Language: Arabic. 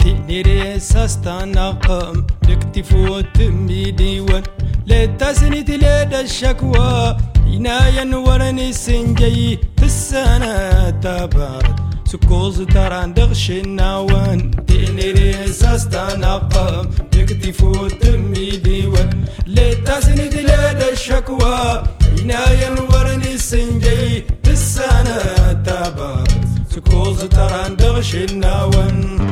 تنيري ساستانا قم لكتفو تميديون لتسني تلاد الشكوى ينايا نورني سنجي تسانا تبارد سكوز تران دغش الناوان تنيري ساستانا قم لكتفو تميديون لتسني تلاد الشكوى ينايا نورني سنجي تسانا تبارد سكوز تران دغش الناوان